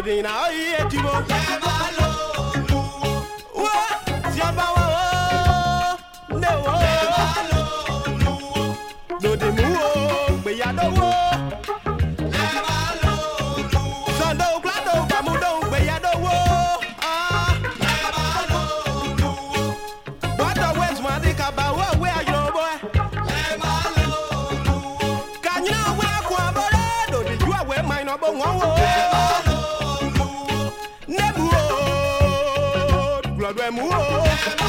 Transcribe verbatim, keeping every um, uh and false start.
dina oye tibo lebalo luwo wo siaba wo ne wo lebalo luwo do de mu wo gbe ya do wo lebalo luwo sondo klado ba mu do gbe ya do wo ah lebalo luwo what the ways ma de ka ba wo we ayo boy lebalo luwo kan you know we kwa bore do de you we mine no bo won wo Nebu, blood,